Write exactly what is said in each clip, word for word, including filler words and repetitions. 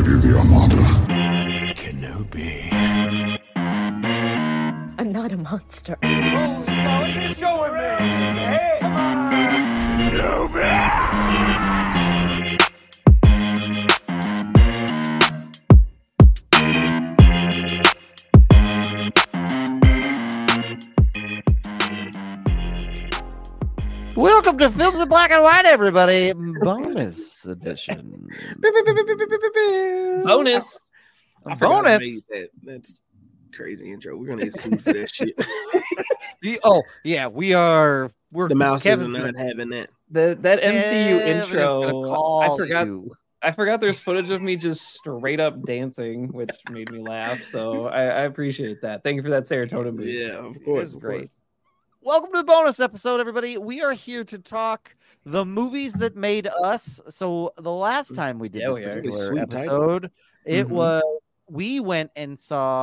ready the Armada. Kenobi. I'm not a monster. Oh, no, you're showing me. Hey, come on. Kenobi. Welcome to Films in Black and White, everybody. Bonus edition. Bonus. I Bonus. made that. That's crazy intro. We're gonna get sued for that shit. The- oh, yeah, we are. We're The mouse Kevin's is not gonna- having that. The that M C U Kevin's intro. gonna call I forgot. you. I forgot. There's footage of me just straight up dancing, which made me laugh. So I, I appreciate that. Thank you for that serotonin boost. Yeah, of course. It's Of great. course. Welcome to the bonus episode, everybody. We are here to talk the movies that made us. So the last time we did Yeah, this we are. particular Sweet title. episode, it Mhm. was we went and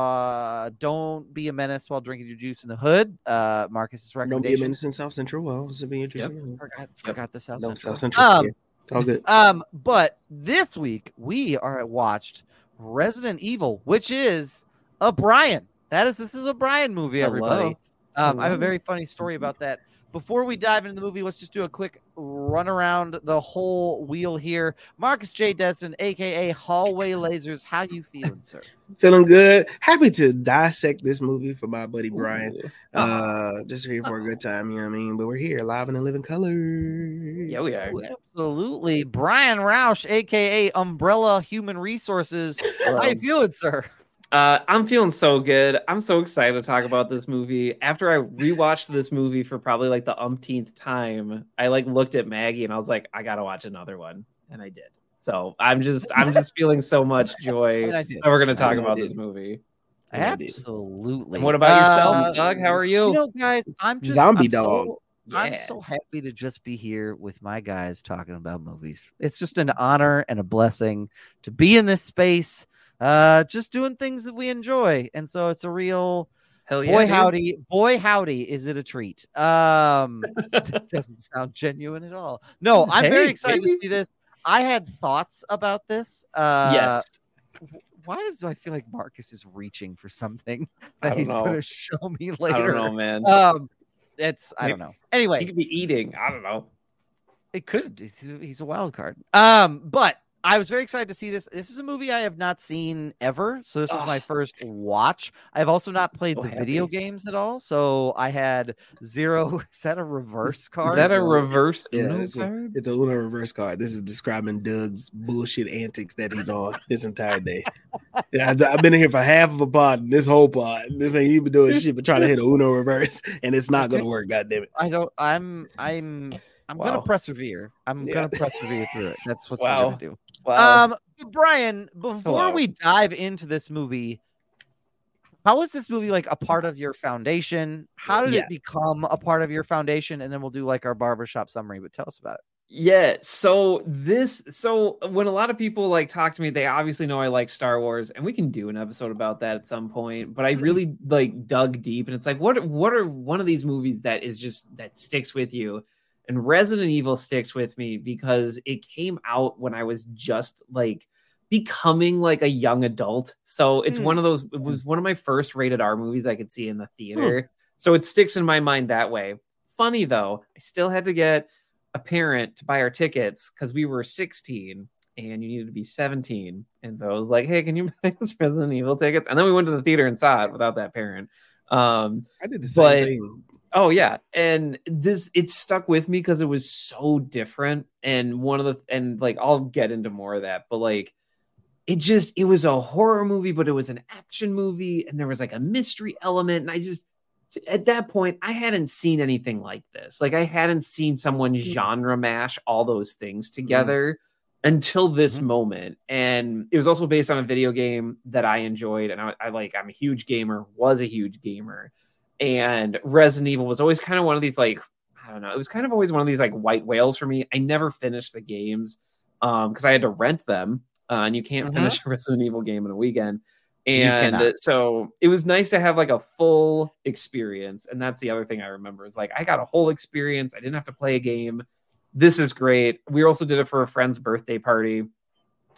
saw "Don't Be a Menace While Drinking Your Juice in the Hood." Uh, Marcus's Don't be a recommendation. menace in South Central. Well, it's be interesting. Forgot, forgot the South No, Central. South Central. Um, yeah. It's all good. Um, but this week we are watched Resident Evil, which is a Brian. That is, this is a Brian movie, Hello. everybody. Um, I have a Hello. very funny story about that. Before we dive into the movie, let's just do a quick run around the whole wheel here. Marcus J. Destin, aka Hallway Lasers, how you feeling, sir? Feeling good. Happy to dissect this movie for my buddy Brian. Ooh. Uh, just here for a good time. You know what I mean? But we're here live in a living color. Yeah, we are. Oh, absolutely. Brian Roush, aka Umbrella Human Resources. How you feeling, sir? Uh, I'm feeling so good. I'm so excited to talk about this movie. After I rewatched this movie for probably like the umpteenth time, I like looked at Maggie and I was like, I gotta watch another one, and I did. So I'm just, I'm just feeling so much joy And I that did. we're gonna talk I about did. this movie. I did. Absolutely. And what about yourself, Uh, Doug? How are you? You know, guys, I'm just Zombie I'm dog. So, I'm Yeah. so happy to just be here with my guys talking about movies. It's just an honor and a blessing to be in this space, uh, just doing things that we enjoy. And so it's a real Hell yeah, boy dude. howdy, boy howdy, is it a treat? Um, it doesn't sound genuine at all. No, I'm very Hey, excited maybe. to see this. I had thoughts about this. Uh, Yes. Why is I feel like Marcus is reaching for something I that don't he's know. going to show me I later? don't know, man. Um, it's I Maybe- don't know. he Anyway, could be eating. I don't know. it could. He's, he's a wild card. Um, but I was very excited to see this. This is a movie I have not seen ever, so this was my Ugh. first watch. I've also not played So the happy. video games at all, so I had zero. Is that a reverse card? Is that a so- reverse Yeah, Uno it's a, card? it's a Uno reverse card. This is describing Doug's bullshit antics that he's on this entire day. Yeah, I- I've been here for half of a pod, and this whole pod. This ain't even doing shit but trying to hit a Uno reverse, and it's not gonna work. God damn it! I don't. I'm. I'm. I'm Wow. gonna persevere. I'm Yeah. gonna persevere through it. That's what Wow. I'm gonna do. Wow. Um, but Brian, before Hello. we dive into this movie, how is this movie like a part of your foundation? How did Yeah. it become a part of your foundation? And then we'll do like our barbershop summary. But tell us about it. Yeah, so this so when a lot of people like talk to me, they obviously know I like Star Wars, and we can do an episode about that at some point. But I really like dug deep, and it's like, what what are one of these movies that is just that sticks with you? And Resident Evil sticks with me because it came out when I was just like becoming like a young adult. So it's Hmm. one of those, it was one of my first rated R movies I could see in the theater. So it sticks in my mind that way. Funny though, I still had to get a parent to buy our tickets because we were sixteen and you needed to be seventeen. And so I was like, hey, can you buy us Resident Evil tickets? And then we went to the theater and saw it without that parent. Um, I did the same But- thing. Oh yeah, and this it stuck with me because it was so different. And one of the and like I'll get into more of that, but like it just it was a horror movie, but it was an action movie, and there was like a mystery element. And I just at that point I hadn't seen anything like this. Like I hadn't seen someone genre mash all those things together until this Mhm. moment. And it was also based on a video game that I enjoyed, and I, I like I'm a huge gamer, was a huge gamer. And Resident Evil was always kind of one of these, like, I don't know, it was kind of always one of these like white whales for me. I never finished the games um because I had to rent them, uh, and you can't Mhm. finish a Resident Evil game in a weekend. You And cannot. so it was nice to have like a full experience. And that's the other thing I remember is like I got a whole experience. I didn't have to play a game. This is great. We also did it for a friend's birthday party.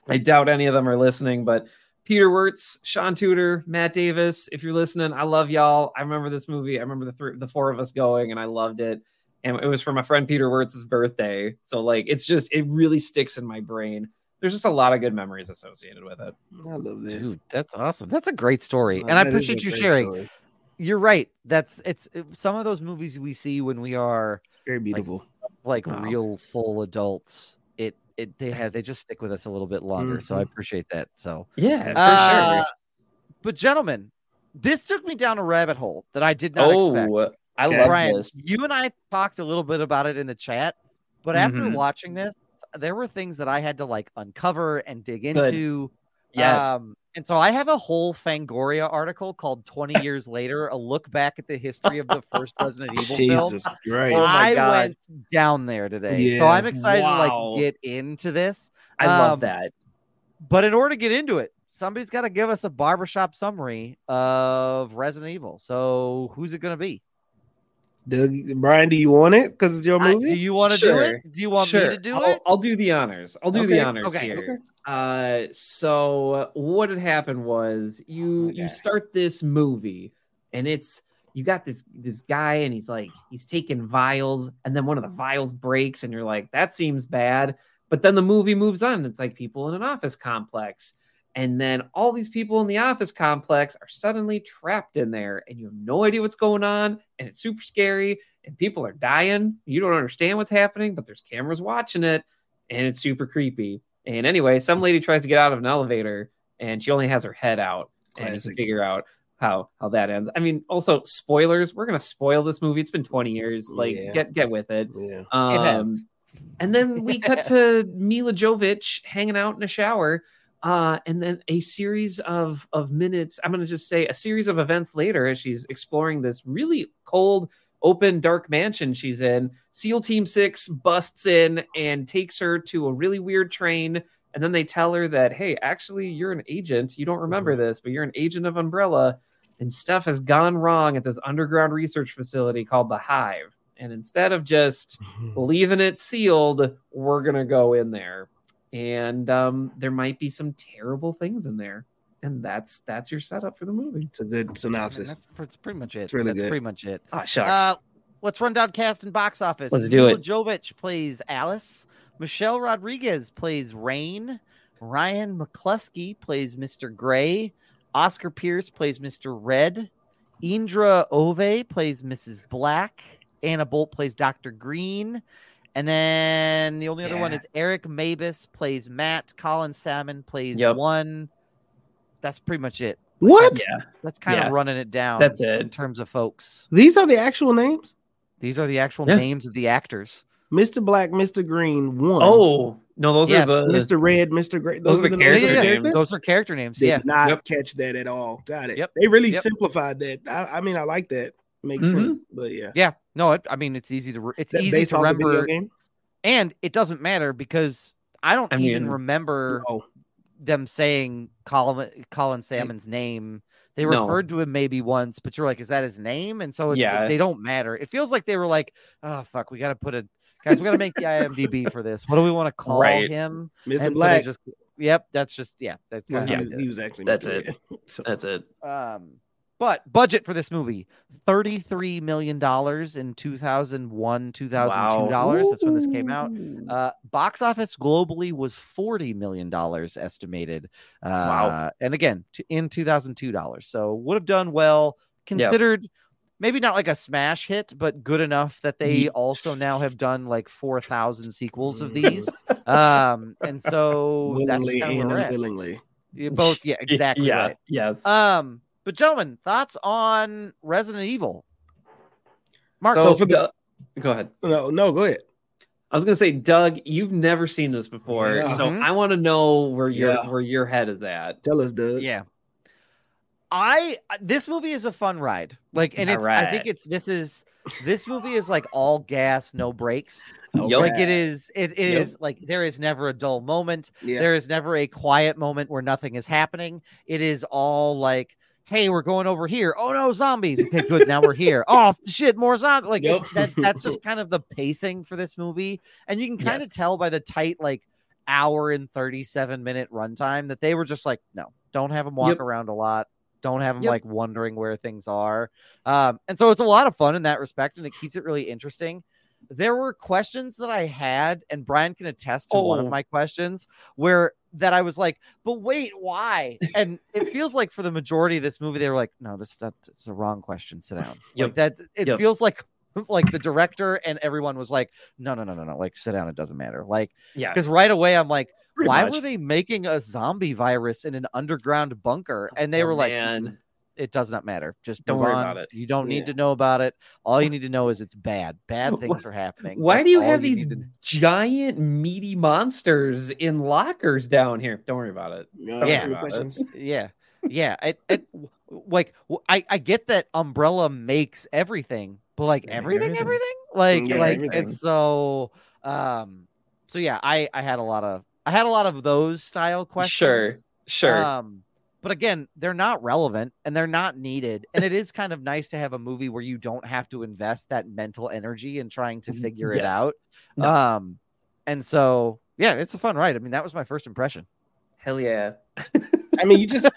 I doubt any of them are listening, but Peter Wirtz, Sean Tudor, Matt Davis, if you're listening, I love y'all. I remember this movie. I remember the three, the four of us going, and I loved it. And it was for my friend Peter Wirtz's birthday. So like, it's just, it really sticks in my brain. There's just a lot of good memories associated with it. I love that. Dude, that's awesome. That's a great story. Oh, and I that is appreciate a you great sharing. story. You're right. That's it's it- some of those movies we see when we are Very beautiful. like Wow. real full adults. It it they have they just stick with us a little bit longer. So I appreciate that. So Yeah, for Uh, sure. but gentlemen, this took me down a rabbit hole that I did not expect. Oh, I Okay. love Brian, this. you and I talked a little bit about it in the chat, but after Mhm. watching this, there were things that I had to like uncover and dig Good. into. Yes. Um, and so I have a whole Fangoria article called twenty years Later, a look back at the history of the first Resident Evil film. Jesus Christ. Oh my I God. went down there today. So Yeah. I'm excited to Wow. like get into this. I love Um, that. But in order to get into it, somebody's got to give us a barbershop summary of Resident Evil. So who's it going to be? Doug, Brian, do you want it? Because it's your I- movie. do you want to Sure. do it? Do you want Sure. me to do I'll, it? I'll do the honors. I'll do Okay, the honors okay, here. okay. Uh, so what had happened was you Okay. you start this movie, and it's you got this this guy, and he's like he's taking vials, and then one of the vials breaks, and you're like, that seems bad. But then the movie moves on. It's like people in an office complex. And then all these people in the office complex are suddenly trapped in there, and you have no idea what's going on, and it's super scary, and people are dying. You don't understand what's happening, but there's cameras watching it, and it's super creepy. And anyway, some lady tries to get out of an elevator, and she only has her head out, and you can Classic. figure out how how that ends. I mean, also spoilers. We're gonna spoil this movie. It's been twenty years. Like, Yeah. get get with it. Yeah. Um, has. And then we cut to Mila Jovovich hanging out in a shower. Uh, and then a series of, of minutes, I'm going to just say a series of events later as she's exploring this really cold, open, dark mansion she's in. SEAL Team six busts in and takes her to a really weird train. And then they tell her that, hey, actually, you're an agent. You don't remember this, but you're an agent of Umbrella. And stuff has gone wrong at this underground research facility called the Hive. And instead of just leaving it sealed, we're going to go in there. And um, there might be some terrible things in there. And that's that's your setup for the movie. It's a good And synopsis. that's, that's pretty much it. It's really that's good. pretty much it. Ah, shucks. Uh, let's run down cast and box office. Let's do Mila it. Jovovich plays Alice. Michelle Rodriguez plays Rain. Ryan McCluskey plays Mister Gray. Oscar Pierce plays Mister Red. Indra Ove plays Missus Black. Anna Bolt plays Doctor Green. And then the only other one Yeah. is Eric Mabus plays Matt. Colin Salmon plays Yep. one. That's pretty much it. What? Yeah, That's kind Yeah. of running it down. That's in it. terms of folks. These are the actual names? These are the actual Yeah. names of the actors. Mister Black, Mister Green, one. Oh, no, those Yes, are the. Mister Red, Mister Gray. Those are the names character of the names. characters? Those are character names. Did Yeah. not Yep. catch that at all. Got it. Yep. They really Yep. simplified that. I, I mean, I like that. Makes Mhm. sense. But yeah. Yeah. No, it, I mean, it's easy to, re- it's That easy based to off the video remember. game? And it doesn't matter because I don't I even mean, remember Oh, them saying Colin, Colin Salmon's name. They No. referred to him maybe once, but you're like, is that his name? And so it, Yeah. they don't matter. It feels like they were like, oh, fuck, we got to put a, guys, we got to make the I M D B for this. What do we want to call Right. him? Mister And so they Black. just, yep, that's just, yeah, that's Well, kind he, of was, he was actually That's Mister it. Red. So, That's it. Um, but budget for this movie, thirty-three million dollars in two thousand one, two thousand two dollars. That's when this came out. Ooh. Uh, box office globally was forty million dollars estimated. Uh, Wow. And again, t- in two thousand two dollars. So would have done well considered maybe not like a smash hit, but good enough that they Ye- also now have done like four thousand sequels of these. Um, and so that's just willingly kind of and where we're at. unwillingly. You both, yeah, exactly yeah. right. Yes. Um, but gentlemen, thoughts on Resident Evil? Mark, so, so for the- Doug- go ahead. No, no, go ahead. I was gonna say, Doug, you've never seen this before, Yeah. so Mhm. I want to know where your Yeah. where your head is at. Tell us, Doug. yeah. I this movie is a fun ride. Like, and All it's I think right. it's this is this movie is like all gas, no brakes. Yup. Like it is, it, it Yep. is like there is never a dull moment. Yeah. There is never a quiet moment where nothing is happening. It is all like, hey, we're going over here. Oh no, zombies. Okay, good. Now we're here. Oh shit, more zombies. Like Yep. it's, that, that's just kind of the pacing for this movie, and you can kind of Yes. tell by the tight like hour and thirty-seven minute runtime that they were just like, no, don't have him walk Yep. around a lot. Don't have him Yep. like wondering where things are. Um, and so it's a lot of fun in that respect, and it keeps it really interesting. There were questions that I had, and Brian can attest to one of Oh. my questions where that I was like, but wait, why? And it feels like for the majority of this movie, they were like, no, this that's the wrong question. Sit down. Yep. Like that. It Yep. feels like like the director and everyone was like, no, no, no, no, no. Like sit down. It doesn't matter. Like, Yeah. because right away I'm like, Pretty why much. were they making a zombie virus in an underground bunker? And they Oh, were like, man. "Mm, it does not matter. Just Don't move worry on. about it." You don't need Yeah. to know about it. All you need to know is it's bad. Bad things are happening. Why That's do you all have these need to- giant meaty monsters in lockers down here? Don't worry about it. You know, Don't Yeah. answer worry the about it. questions. Yeah, yeah. It, it like I I get that Umbrella makes everything, but like They make everything, everything. everything, like Yeah, like everything. it's so um. So yeah, I I had a lot of I had a lot of those style questions. Sure. Sure. Um, but again, they're not relevant and they're not needed. And it is kind of nice to have a movie where you don't have to invest that mental energy in trying to figure it Yes. out. No. Um, and so yeah, it's a fun ride. I mean, that was my first impression. Hell yeah. I mean, you just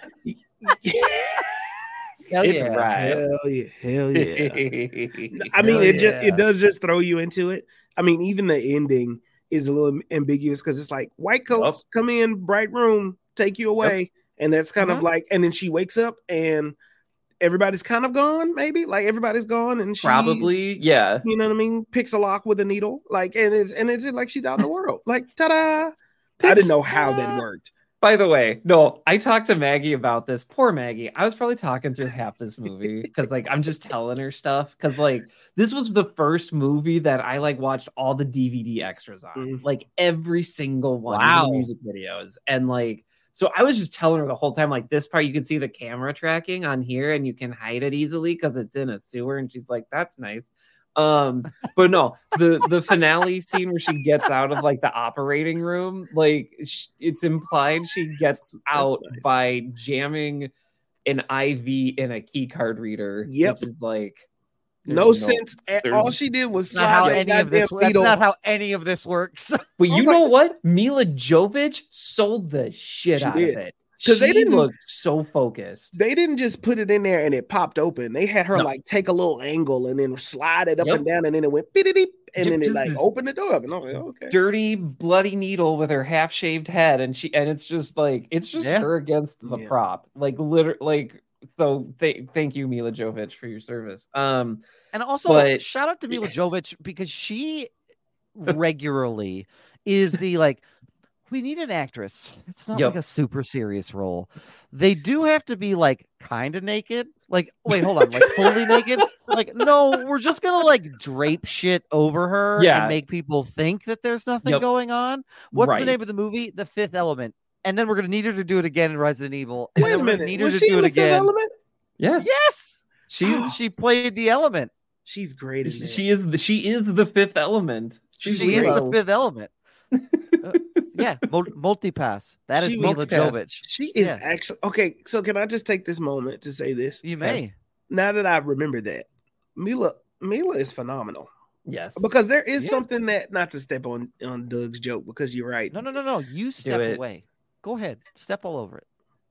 Hell It's yeah. right. hell yeah, hell yeah. I I mean, Hell it just yeah. it does just throw you into it. I mean, even the ending is a little ambiguous because it's like white coats come in, bright room, take you away, and that's kind of Mhm. like, and then she wakes up and everybody's kind of gone, maybe like everybody's gone, and she's, Probably, yeah. you know what I mean, picks a lock with a needle, like, and it's and it's like she's out in the world, like ta-da! I Picks- didn't know how that worked. By the way, no, I talked to Maggie about this. Poor Maggie. I was probably talking through half this movie because, like, I'm just telling her stuff. Because, like, this was the first movie that I like watched all the D V D extras on, Mm. like every single one, even Wow. the music videos, and like, so I was just telling her the whole time, like, this part you can see the camera tracking on here, and you can hide it easily because it's in a sewer. And she's like, "That's nice." Um, but no, the the finale scene where she gets out of like the operating room, like sh- it's implied she gets out nice. by jamming an I V in a key card reader. Yep. Which is like there's No, sense. At, there's- all she did was That's not how slide that any of this. goddamn That's needle. not how any of this works. But I you was know like- what? Mila Jovovich sold the shit She out did. of it. 'Cause She they didn't- looked so focused. They didn't just put it in there and it popped open. They had her No. like take a little angle and then slide it up Yep. and down, and then it went beep and Ju- then it just like this- opened the door up. And I was like, oh, okay. Dirty, bloody needle with her half shaved head, and she and it's just like it's just Yeah. her against the Yeah. prop, like literally. Like so, th- thank you, Mila Jovovich, for your service. Um, And also, But- shout out to Mila Jovovich because she regularly is the like, we need an actress. It's not Yep. like a super serious role. They do have to be like kind of naked. Like, wait, hold on, like fully naked? Like, no, we're just gonna like drape shit over her Yeah. and make people think that there's nothing Yep. going on. What's the name Right. of the movie? The Fifth Element. And then we're gonna need her to do it again in Resident Evil. And Wait then a we're gonna minute. need her Was to she do in it the Fifth again. Element? yeah, Yes, she's she played the element. She's great in that. she is the she is the fifth element. She's she is great. the fifth element. Uh, yeah, mul- multipass. That is She Mila multipass. Jovovich. She is Yeah. actually okay. So can I just take this moment to say this? You may. Now that I remember that, Mila Mila is phenomenal Yes, because there is Yeah. something that not to step on on Doug's joke because you're right. No, no, no, no. You step it. away. Go ahead. Step all over it.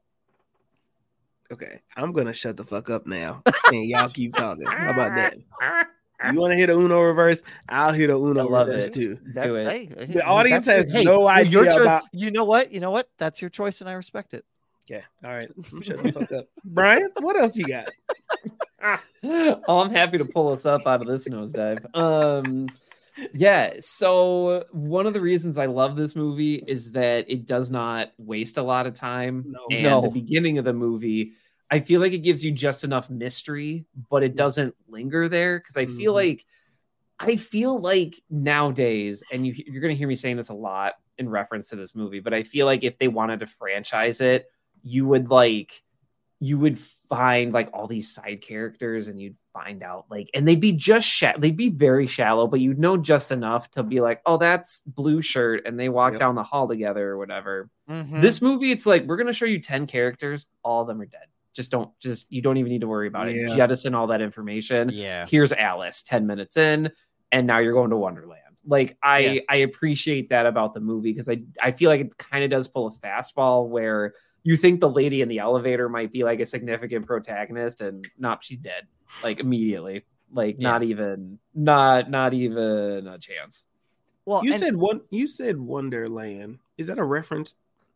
Okay, I'm gonna shut the fuck up now, and y'all keep talking. How about that? You want to hit a Uno reverse? I'll hit a Uno I love reverse it. too. That's it. hey, The audience that's- has no your idea choice- about- You know what? You know what? That's your choice, and I respect it. Yeah. All right. I'm shutting the fuck up. Brian, what else you got? Oh, I'm happy to pull us up out of this nosedive. Um, yeah. So one of the reasons I love this movie is that it does not waste a lot of time. No. and No. the beginning of the movie, I feel like it gives you just enough mystery, but it doesn't linger there because I feel Mhm. like I feel like nowadays, and you, you're going to hear me saying this a lot in reference to this movie, but I feel like if they wanted to franchise it, you would like you would find like all these side characters and you'd find out like and they'd be just sh- they'd be very shallow, but you'd know just enough to be like, oh, that's Blue Shirt, and they walk Yep. down the hall together or whatever. Mhm. This movie, it's like we're gonna show you ten characters, all of them are dead. Just don't just you don't even need to worry about Yeah. it. Jettison all that information. yeah. Here's Alice ten minutes in, and now you're going to Wonderland. Like I Yeah. I appreciate that about the movie because I I feel like it kind of does pull a fastball where you think the lady in the elevator might be like a significant protagonist, and nope, she's dead like immediately. Like Yeah. not even not not even a chance. Well, You and- said one. You said Wonderland. Is that a reference?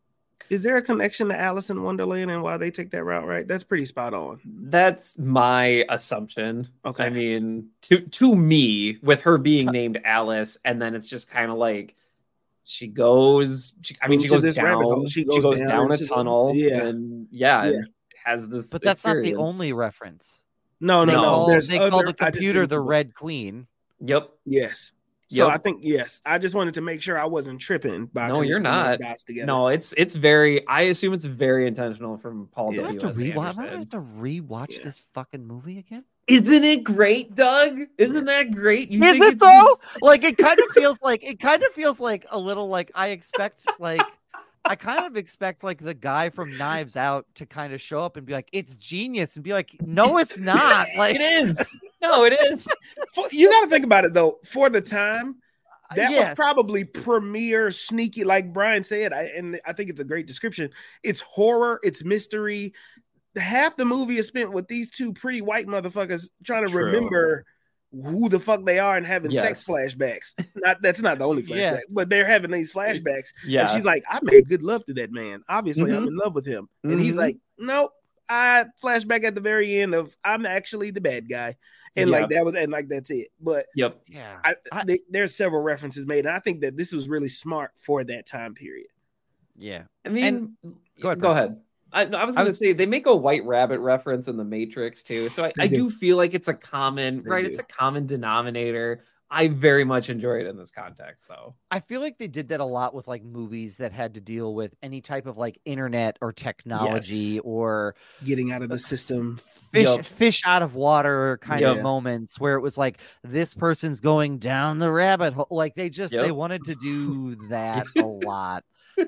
Is there a connection to Alice in Wonderland and why they take that route? Right, that's pretty spot on. That's my assumption. Okay. I mean, to to me, with her being named Alice, and then it's just kind of like she goes. She, I mean, she Into goes this rabbit hole. down. She She goes goes, down down, a into the- tunnel. yeah. and yeah, Yeah. and has this. but that's not the experience. only reference. No, They no, no. call, There's they call other- the I just computer didn't the keep up. Red Queen. Yep. Yes. So Yep. I think yes. I just wanted to make sure I wasn't tripping. By No, you're connecting not. those dots together. No, it's it's very. I assume it's very intentional from Paul Yeah. I have W. to S. rewatch. I Anderson. have to rewatch Yeah. this fucking movie again. Isn't it great, Doug? Isn't that great? You Is think it it's though? Like it kind of feels like it kind of feels like a little like I expect like I kind of expect like the guy from Knives Out to kind of show up and be like, "It's genius," and be like, "No, it's not." Like It is. No, it is. For- you got to think about it though. For the time, that Yes. was probably premiere sneaky, like Brian said. I, and I think it's a great description. It's horror. It's mystery. Half the movie is spent with these two pretty white motherfuckers trying to True. remember who the fuck they are and having sex Yes. flashbacks. Not that's not the only flashback, Yes. but they're having these flashbacks. Yeah. And she's like, I made good love to that man. Obviously, I'm Mhm. in love with him. And he's Mhm. like, nope. I flashback at the very end of I'm actually the bad guy. And Yeah. like that was and like that's it. But Yep. yeah, I, I- they, there's several references made, and I think that this was really smart for that time period. yeah. I mean, go ahead, go Brian. ahead. I, no, I was I going to was- say they make a White Rabbit reference in the Matrix too, so I, They I do. do feel like it's a common, They right? do. It's a common denominator. I very much enjoy it in this context, though. I feel like they did that a lot with like movies that had to deal with any type of like internet or technology Yes. or Getting out of the system. fish Yup. fish out of water kind Yeah. of moments where it was like this person's going down the rabbit hole. Like they just they Yep. wanted to do that a lot.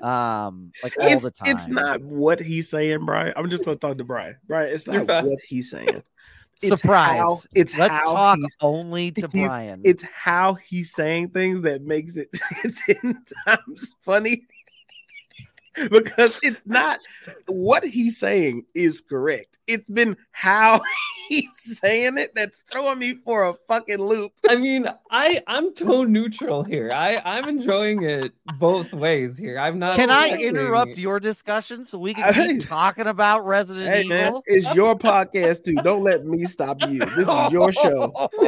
Um like all It's, the time. it's not what he's saying, Brian. I'm just gonna talk to Brian. Brian, it's You're not fine. what he's saying. It's Surprise. how- it's Let's how talk he's- only to he's- Brian. It's how he's saying things that makes it ten times funny. Because it's not what he's saying is correct. It's been how he's saying it that's throwing me for a fucking loop. I mean, I I'm tone neutral here. I I'm enjoying it both ways here. I'm not. Can I rejecting- interrupt your discussion so we can Hey. keep talking about Resident Hey man, Evil? it's your podcast too. Don't let me stop you. This is your show.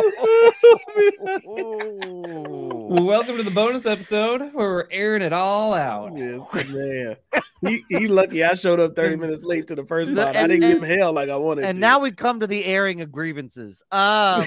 Well, welcome to the bonus episode where we're airing it all out. Yes, man. He, he lucky I showed up thirty minutes late to the first The- part. I and- didn't give him and- hell like I wanted And to. now we come to the airing of grievances. Um,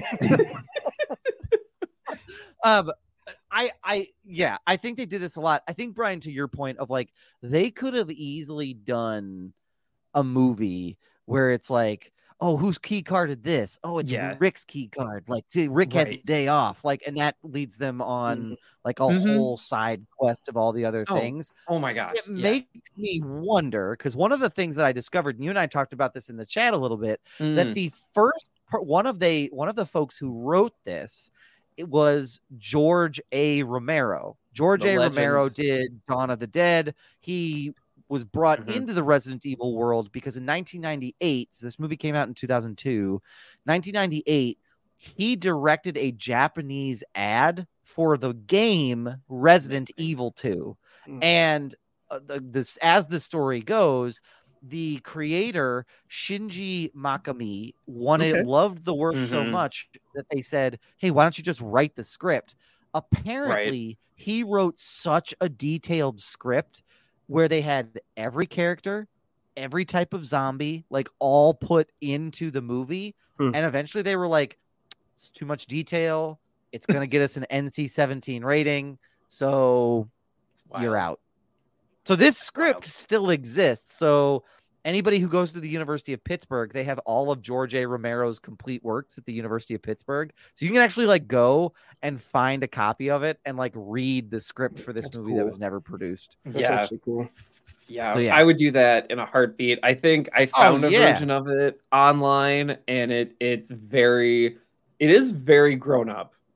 um, I, I, yeah, I think they did this a lot. I think Brian, to your point of like, they could have easily done a movie where it's like, oh, whose key carded this? Oh, it's Yeah. Rick's key card. Like see, Rick had the Right. day off. Like, and that leads them on like a Mhm. whole side quest of all the other Oh, things. Oh my gosh. It yeah. makes me wonder because one of the things that I discovered, and you and I talked about this in the chat a little bit, that Mm. the first part, one of they one of the folks who wrote this, it was George A. Romero. George The A. legend. Romero did Dawn of the Dead. He was brought Mhm. into the Resident Evil world because in nineteen ninety-eight, so this movie came out in two thousand two, nineteen ninety-eight, he directed a Japanese ad for the game Resident Evil two. Mm. And uh, the, this, as the story goes, the creator Shinji Mikami wanted Okay. loved the work so Mhm. much that they said, "Hey, why don't you just write the script?" Apparently, he wrote such a detailed script where they had every character, every type of zombie, like all put into the movie, Hmm. and eventually they were like, "It's too much detail. It's gonna get us an N C seventeen rating, so you're Wild. out." So this script wild. still exists. So anybody who goes to the University of Pittsburgh, they have all of George A. Romero's complete works at the University of Pittsburgh. So you can actually like go and find a copy of it and like read the script for this That's movie that cool. was never produced. That's Yeah. actually cool. Yeah, So, yeah. I would do that in a heartbeat. I think I Oh, found a yeah. version of it online, and it it's very, it is very grown up.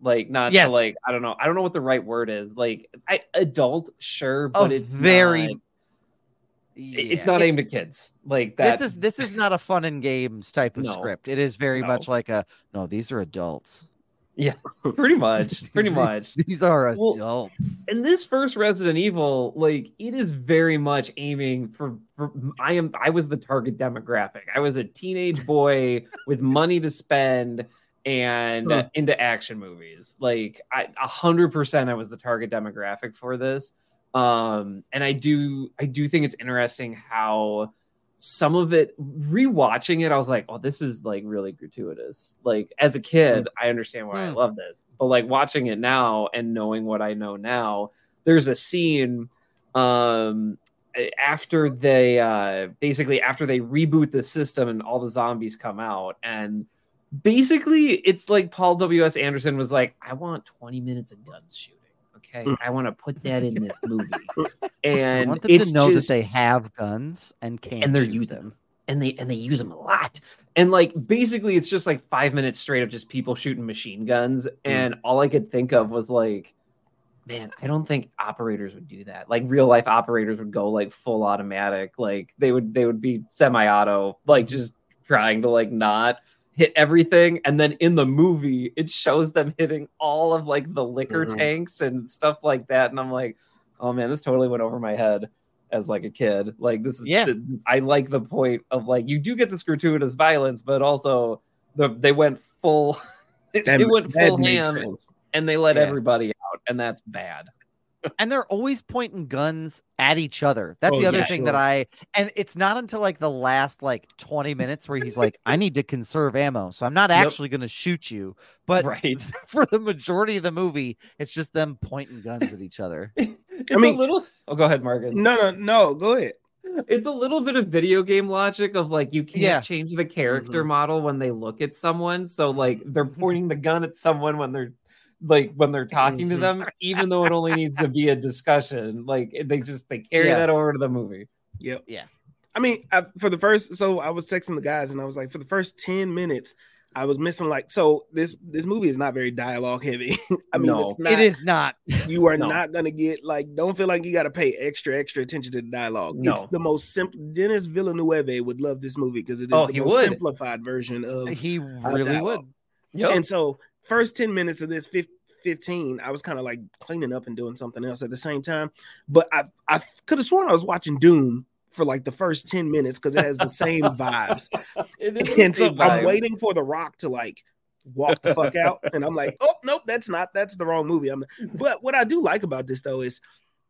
like not Yes. to like I don't know I don't know what the right word is, like I, adult sure, Oh, but it's very. not, Yeah. it's not aimed at kids like that. This is this is not a fun and games type of No. script. It is very No. much like a no. These are adults. Yeah, pretty much, pretty much. These are Well, adults. And this first Resident Evil, like it is very much aiming for, for I am I was the target demographic. I was a teenage boy with money to spend and Huh. into action movies. Like I a hundred percent I was the target demographic for this. Um, and I do I do think it's interesting how some of it, rewatching it, I was like, oh, this is like really gratuitous. Like as a kid, I understand why I Mm. love this, but like watching it now and knowing what I know now, there's a scene um after they uh basically after they reboot the system and all the zombies come out, and basically it's like Paul W S Anderson was like, I want twenty minutes of guns shooting. Okay, Mm. I want to put that in this movie. I And want them it's to know just, that they have guns and can and they're shoot using them. them. And they and they use them a lot. And like basically it's just like five minutes straight of just people shooting machine guns. And all I could think of was like, man, I don't think operators would do that. Like real life operators would go like full automatic. Like they would they would be semi-auto, like just trying to like not hit everything. And then in the movie, it shows them hitting all of like the liquor Mhm. tanks and stuff like that. And I'm like, oh man, this totally went over my head as like a kid. Like this is Yeah. this- I like the point of like you do get this gratuitous violence, but also the they went full it, That- it went that full makes ham sense. and they let Yeah. everybody out, and that's bad. And they're always pointing guns at each other. That's Oh, the other yeah, thing sure. that I and it's not until like the last like twenty minutes where he's like, I need to conserve ammo. So I'm not Yep. actually gonna shoot you. But Right. for the majority of the movie, it's just them pointing guns at each other. It's I mean- a little oh go ahead, Morgan. No, no, no. Go ahead. It's a little bit of video game logic of like you can't Yeah. change the character Mhm. model when they look at someone. So like they're pointing the gun at someone when they're like when they're talking to Mhm. them, even though it only needs to be a discussion. Like they just they carry Yeah. that over to the movie. Yep. Yeah. I mean, I, for the first, so I was texting the guys and I was like, for the first ten minutes, I was missing like, so this this movie is not very dialogue heavy. I mean, No. it's not, it is not. you are No. not gonna get like, don't feel like you got to pay extra extra attention to the dialogue. No. It's the most simple. Dennis Villeneuve would love this movie because it is Oh, the he most would. simplified version of. He really dialogue. would. Yep. And so, first ten minutes of this fif- fifteen, I was kind of like cleaning up and doing something else at the same time. But I I could have sworn I was watching Doom for like the first ten minutes because it has the same vibes. It is the And so same I'm vibe. waiting for The Rock to like walk the fuck out, and I'm like, oh nope, that's not that's the wrong movie. I'm, but what I do like about this though is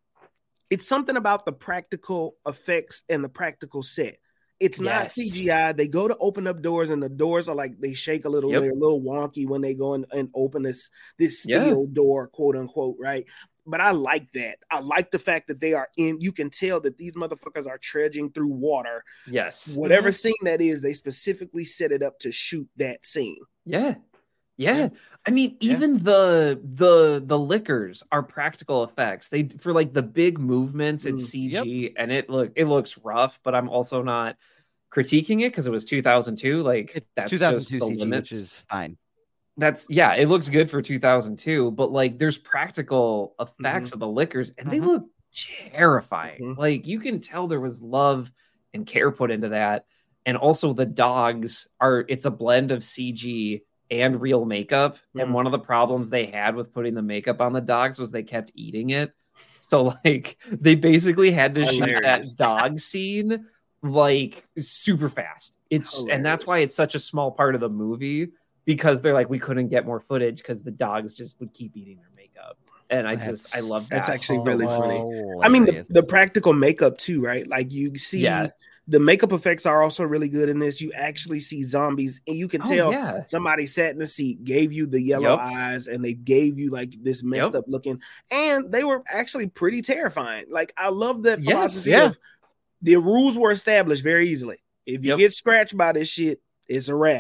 it's something about the practical effects and the practical set. It's not Yes. C G I. They go to open up doors, and the doors are like they shake a little. Yep. They're a little wonky when they go in and open this this Yeah. steel door, quote unquote, right? But I like that. I like the fact that they are in. You can tell that these motherfuckers are trudging through water. Yes. Whatever scene that is, they specifically set it up to shoot that scene. Yeah. Yeah. Yeah. I mean, Yeah. even the the the liquors are practical effects. They for like the big movements, it's Mm, C G and it look it looks rough, but I'm also not critiquing it because it was two thousand two. Like It's that's two thousand just two the C G, limits. which is fine. That's yeah, it looks good for two thousand two, but like there's practical effects of the liquors and they Mhm. look terrifying. Mhm. Like you can tell there was love and care put into that. And also the dogs are it's a blend of C G and real makeup. And Mhm. one of the problems they had with putting the makeup on the dogs was they kept eating it. So like they basically had to shoot that Hilarious. dog scene like super fast. It's and that's Hilarious. why it's such a small part of the movie because they're like we couldn't get more footage because the dogs just would keep eating their makeup. And I just I love that. That's actually so really much. funny. I mean, the, Hilarious. the practical makeup too, right? Like you see, Yeah. the makeup effects are also really good in this. You actually see zombies, and you can Oh, tell yeah. somebody sat in the seat, gave you the yellow Yep. eyes, and they gave you like this messed Yep. up looking, and they were actually pretty terrifying. Like I love that Yes. philosophy. Yeah. Of, the rules were established very easily. If you Yep. get scratched by this shit, it's a wrap.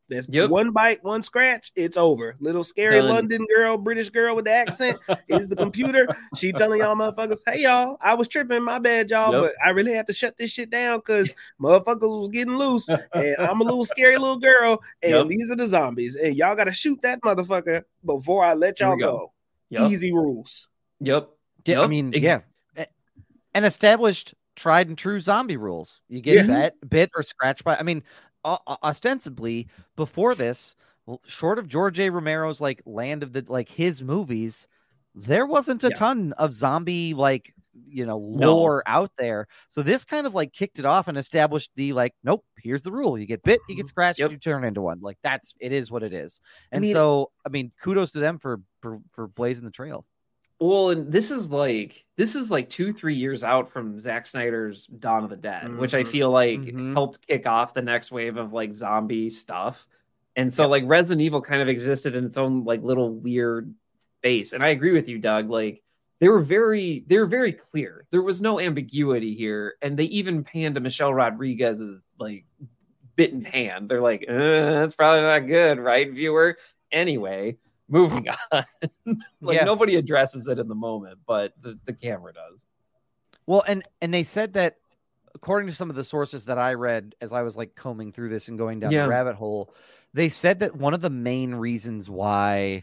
That's Yep. one bite, one scratch, it's over. Little scary Done. London girl, British girl with the accent is the computer. She telling y'all motherfuckers, hey y'all, I was tripping, my bad, y'all, Yep. but I really have to shut this shit down because motherfuckers was getting loose, and I'm a little scary little girl, and Yep. these are the zombies, and y'all gotta shoot that motherfucker before I let Here y'all we go. go. Yep. Easy rules. Yep. Yeah, I Yep. mean, Ex- yeah, A- and established tried and true zombie rules. You get Yeah. bit, bit or scratched by. I mean, o- ostensibly before this, well, short of George A. Romero's like Land of the like his movies, there wasn't a Yeah. ton of zombie like you know No. lore out there. So this kind of like kicked it off and established the like, nope, here's the rule: you get bit, you get scratched, Yep. you turn into one. Like that's it is what it is. And mean- so, I mean, kudos to them for for, for blazing the trail. Well, and this is like this is like two, three years out from Zack Snyder's Dawn of the Dead, which I Mhm. feel like Mhm. helped kick off the next wave of like zombie stuff. And so like Resident Evil kind of existed in its own like little weird space. And I agree with you, Doug. Like they were very they were very clear. There was no ambiguity here. And they even panned to Michelle Rodriguez's like bitten hand. They're like, uh, that's probably not good, right, viewer? Anyway, moving on. Like Yeah. nobody addresses it in the moment, but the, the camera does. Well, and and they said that according to some of the sources that I read as I was like combing through this and going down Yeah. the rabbit hole, they said that one of the main reasons why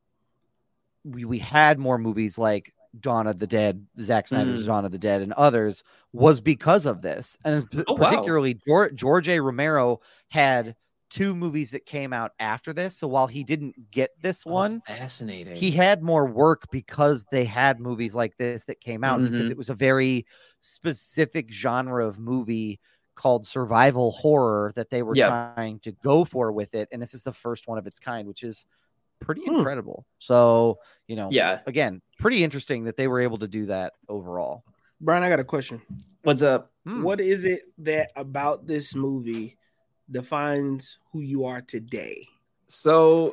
we, we had more movies like Dawn of the Dead, Zack Snyder's Mm. Dawn of the Dead, and others was because of this. And p- Oh, wow. particularly George, George A. Romero had two movies that came out after this. So while he didn't get this one, Oh, fascinating. he had more work because they had movies like this that came out because Mhm. it was a very specific genre of movie called survival horror that they were Yeah. trying to go for with it. And this is the first one of its kind, which is pretty Hmm. incredible. So, you know, Yeah. again, pretty interesting that they were able to do that overall. Brian, I got a question. What's up? Hmm. What is it that about this movie defines who you are today? So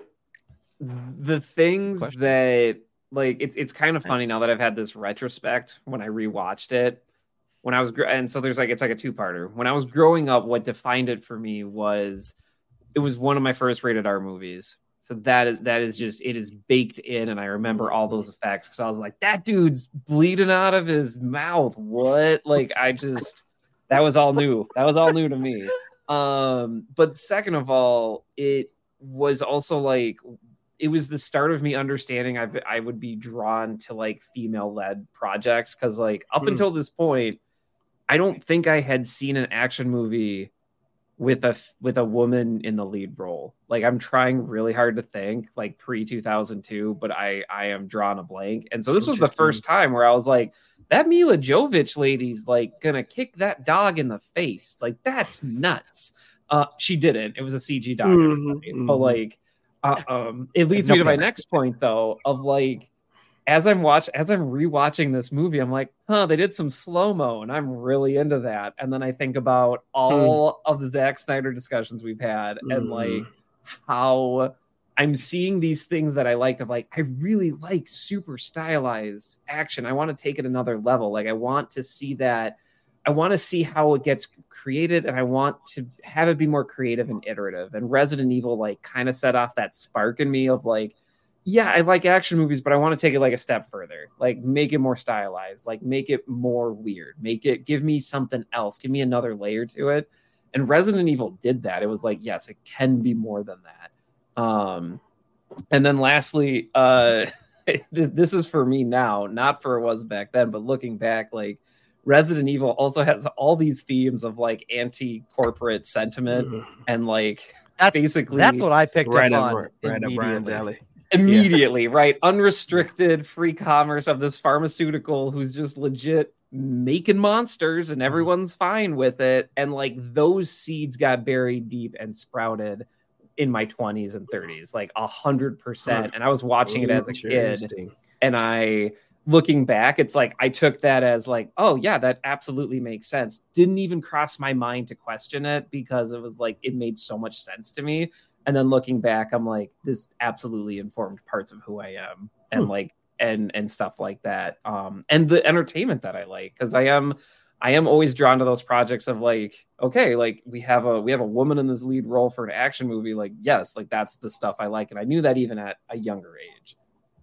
the things Question. that like it's it's kind of funny Thanks. now that I've had this retrospect when I rewatched it. When I was gr- and so there's like it's like a two-parter. When I was growing up, what defined it for me was it was one of my first rated R movies. So that is that is just it is baked in, and I remember all those effects because I was like, that dude's bleeding out of his mouth. What? Like I just that was all new. That was all new to me. Um, but second of all, it was also like it was the start of me understanding I I would be drawn to like female led projects because like up Hmm. until this point, I don't think I had seen an action movie with a with a woman in the lead role. Like I'm trying really hard to think like pre two thousand two, but I I am drawing a blank. And so this was the Interesting. first time where I was like, that Mila Jovovich lady's like gonna kick that dog in the face. Like that's nuts. Uh, she didn't. It was a C G dog, Mhm, everybody. But mhm. like, uh, um, it leads No me to my payback. next point though of like. As I'm watch as I'm rewatching this movie, I'm like, huh, they did some slow-mo, and I'm really into that. And then I think about all of the Zack Snyder discussions we've had and Mhm. like how I'm seeing these things that I liked of like, I really like super stylized action. I want to take it another level. Like I want to see that. I want to see how it gets created, and I want to have it be more creative and iterative. And Resident Evil like kind of set off that spark in me of like, yeah, I like action movies, but I want to take it like a step further. Like make it more stylized, like make it more weird, make it give me something else, give me another layer to it. And Resident Evil did that. It was like, yes, it can be more than that. Um, and then lastly, uh, this is for me now, not for it was back then, but looking back, like Resident Evil also has all these themes of like anti-corporate sentiment Mhm. and like That's, basically that's what I picked Right up up, on right, right up Brian's immediately. alley. immediately, right? Unrestricted free commerce of this pharmaceutical who's just legit making monsters and everyone's fine with it. And like those seeds got buried deep and sprouted in my twenties and thirties, like a hundred percent. And I was watching it as a kid, Interesting. and I looking back, it's like I took that as like, oh yeah, that absolutely makes sense. Didn't even cross my mind to question it because it was like it made so much sense to me. And then looking back, I'm like, this absolutely informed parts of who I am, and Hmm. like and and stuff like that. Um, and the entertainment that I like, because I am I am always drawn to those projects of like, okay, like we have a we have a woman in this lead role for an action movie. Like, yes, like that's the stuff I like, and I knew that even at a younger age.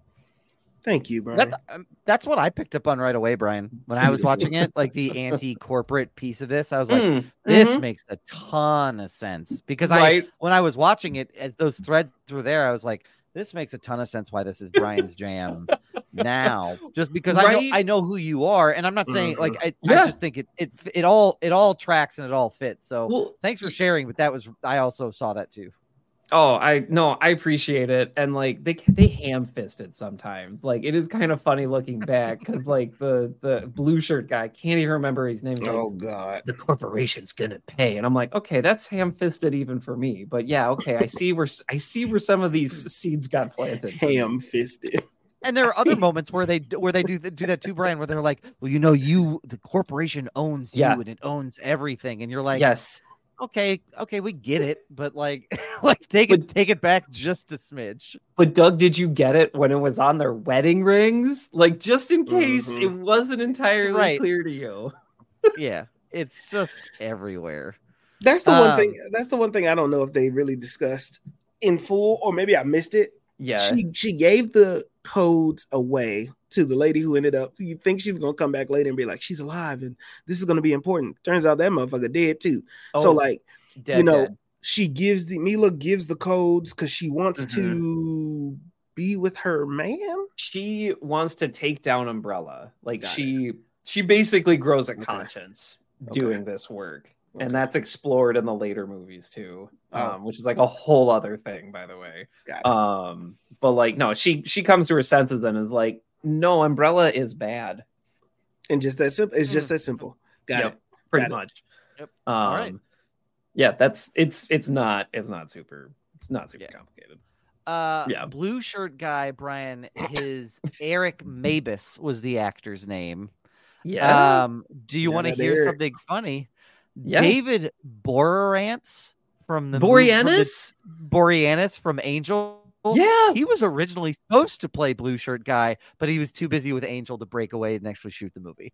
Thank you, Brian. That's, um, that's what I picked up on right away, Brian. When I was watching it, like the anti-corporate piece of this, I was like, Mm, this mhm. makes a ton of sense. Because Right. I, when I was watching it, as those threads were there, I was like, this makes a ton of sense why this is Brian's jam now. Just because I Right. know I know who you are, and I'm not saying like I, Yeah. I just think it it it all it all tracks and it all fits. So Well, thanks for sharing, but that was I also saw that too. Oh, I no, I appreciate it, and like they they ham fisted sometimes. Like it is kind of funny looking back because like the the blue shirt guy can't even remember his name. He's like, Oh God. the corporation's gonna pay, and I'm like, okay, that's ham fisted even for me. But yeah, okay, I see where I see where some of these seeds got planted. Ham fisted. And there are other moments where they where they do do that too, Brian, where they're like, well, you know, you the corporation owns Yeah. you and it owns everything, and you're like, Yes, okay, okay, we get it, but like, like take it take it back just a smidge. but Doug, did you get it when it was on their wedding rings? Like just in case Mhm. it wasn't entirely Right. clear to you. Yeah, it's just everywhere. That's the one Um, thing. That's the one thing I don't know if they really discussed in full, or maybe I missed it. Yeah, She she gave the codes away to the lady who ended up. You think she's gonna come back later and be like, she's alive and this is gonna be important. Turns out that motherfucker dead too. So Oh, like, dead, you know, dead. she gives the Mila gives the codes because she wants Mhm. to be with her man. She wants to take down Umbrella. Like Got she she basically grows a Okay. conscience Okay. doing this work. Okay. And that's explored in the later movies too. Oh. Um, which is like a whole other thing, by the way. Got it. Um, but like no, she she comes to her senses and is like, no, Umbrella is bad. And just that simple. It's just that simple. Got Yep, it. pretty Got it. much. Yep. Um, All right. Yeah, that's it's it's not it's not super it's not super Yeah. complicated. Uh, Yeah. blue shirt guy, Brian. His Eric Mabus was the actor's name. Yeah. Um, do you Yeah, want to that hear Eric. something funny? Yeah. David Boreanaz from the mov- from the- Boreanaz? Boreanaz from Angel. Yeah. He was originally supposed to play blue shirt guy, but he was too busy with Angel to break away and actually shoot the movie.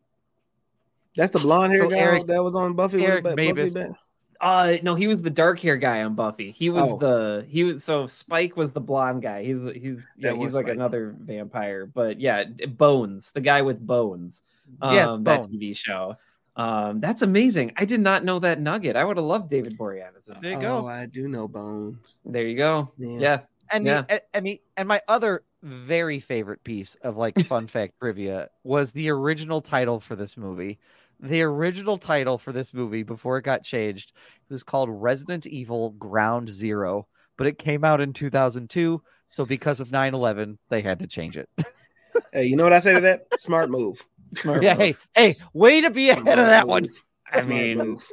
That's the blonde hair So guy Eric- that was on Buffy. Eric with Buffy Mabus. back? Uh no, he was the dark hair guy on Buffy. He was Oh. the he was so Spike was the blonde guy. He's the- he's yeah, That was he's like Spike. another vampire. But yeah, Bones, the guy with Bones. Um Yes, that Bones. T V show. Um that's amazing. I did not know that nugget. I would have loved David Boreanaz. in There you that. go. Oh, I do know Bones. There you go. Yeah. Yeah. And Yeah. the, I mean, and my other very favorite piece of like fun fact trivia was the original title for this movie. The original title for this movie before it got changed was called Resident Evil Ground Zero, but it came out in two thousand two. So because of nine eleven, they had to change it. Hey, you know what I say to that? Smart move. Smart yeah, move. hey, hey, way to be ahead of that one. I Smart mean, move.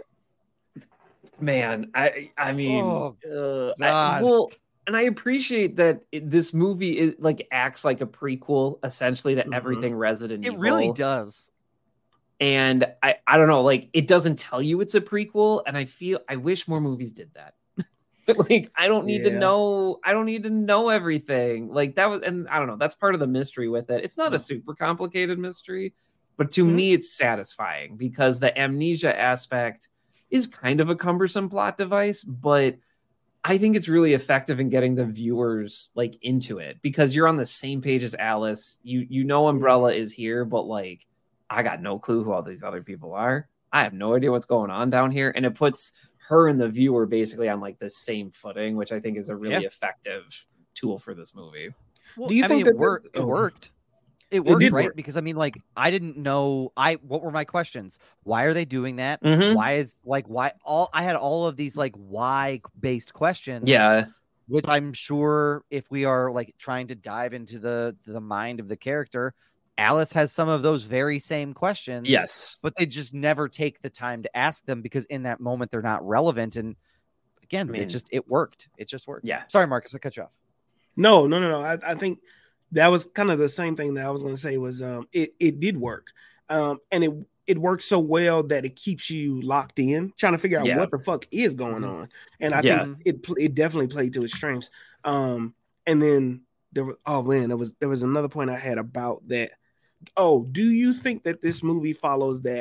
man, I I mean, Oh, uh, I, God. well, and I appreciate that it, this movie is like acts like a prequel essentially to Mhm. everything Resident It Evil. really does. And I I don't know, like it doesn't tell you it's a prequel, and I feel I wish more movies did that. Like I don't need to Yeah. know I don't need to know everything. Like that was, and I don't know, that's part of the mystery with it. It's not a super complicated mystery, but to Mhm. me it's satisfying because the amnesia aspect is kind of a cumbersome plot device, but I think it's really effective in getting the viewers like into it because you're on the same page as Alice. You you know Umbrella is here, but like I got no clue who all these other people are. I have no idea what's going on down here, and it puts her and the viewer basically on like the same footing, which I think is a really Yeah. effective tool for this movie. Well, Do you I think mean, that it, the- wor- it oh. worked? It worked, did right? work. Because I mean, like, I didn't know. I what were my questions? Why are they doing that? Mhm. Why is like why all I had all of these like why based questions. Yeah, which I'm sure if we are like trying to dive into the the mind of the character, Alice has some of those very same questions. yes, but they just never take the time to ask them because in that moment they're not relevant. And again, I mean- it just it worked. It just worked. Yeah. Sorry, Marcus, I cut you off. No, no, no, no. I, I think that was kind of the same thing that I was going to say was um it, it did work. Um and it it works so well that it keeps you locked in trying to figure out Yeah. what the fuck is going Mhm. on. And I Yeah. think it pl- it definitely played to its strengths. Um and then there was oh man, there was there was another point I had about that. Oh, do you think that this movie follows that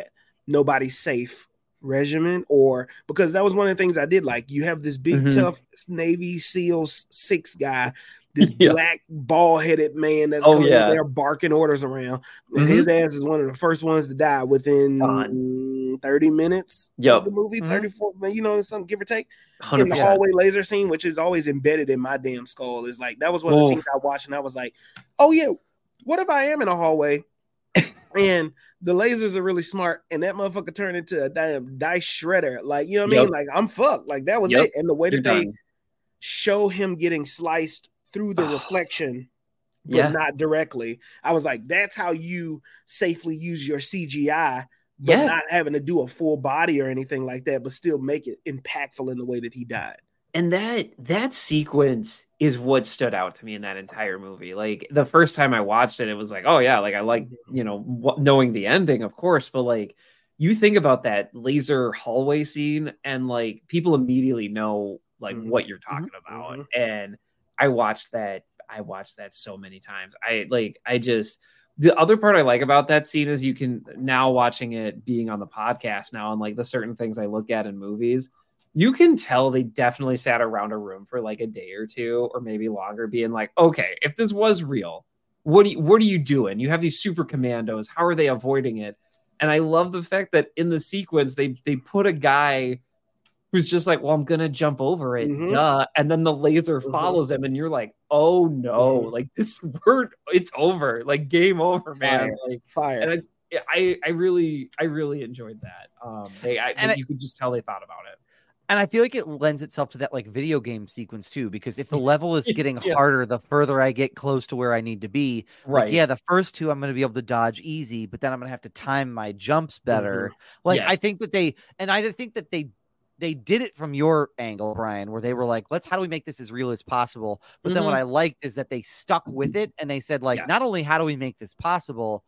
nobody's safe regimen, or because that was one of the things I did like. You have this big Mhm. tough Navy SEALs six guy, this Yeah. black bald headed man that's Oh, coming yeah. there barking orders around, and Mhm. his ass is one of the first ones to die within Gone. thirty minutes Yep. of the movie, Mhm. thirty-four, you know, something give or take. one hundred In the percent. hallway laser scene, which is always embedded in my damn skull, is like that was one of the Oof. scenes I watched, and I was like, "Oh yeah, what if I am in a hallway and the lasers are really smart, and that motherfucker turned into a damn dice shredder? Like, you know what I Yep. mean? Like, I'm fucked. Like that was Yep. it. And the way You're that they done. show him getting sliced through the reflection, but Yeah. not directly, I was like, that's how you safely use your C G I. But Yeah. not having to do a full body or anything like that, but still make it impactful in the way that he died. And that that sequence is what stood out to me in that entire movie. Like the first time I watched it, it was like, oh yeah, like I like, you know, wh- knowing the ending, of course, but like you think about that laser hallway scene and like people immediately know like Mhm. what you're talking about. Mhm. And I watched that I watched that so many times. I like I just the other part I like about that scene is you can now watching it being on the podcast now and like the certain things I look at in movies, you can tell they definitely sat around a room for like a day or two or maybe longer being like, okay, if this was real, what do you, what are you doing? You have these super commandos. How are they avoiding it? And I love the fact that in the sequence, they, they put a guy who's just like, well, I'm going to jump over it. Mhm. Duh. And then the laser Mhm. follows him and you're like, oh no, Mhm. like this word, it's over, like game over, man. Fire. Like, Fire. and I, I, I really, I really enjoyed that. Um, they, I, And they, I- you could just tell they thought about it. And I feel like it lends itself to that like video game sequence too, because if the level is getting Yeah. harder the further I get close to where I need to be, Right. like, yeah, the first two I'm going to be able to dodge easy, but then I'm going to have to time my jumps better. Like I Yes. think that they, and I think that they, they did it from your angle, Brian, where they were like, let's, how do we make this as real as possible? But then what Mhm. I liked is that they stuck with it and they said like, Yeah. not only how do we make this possible,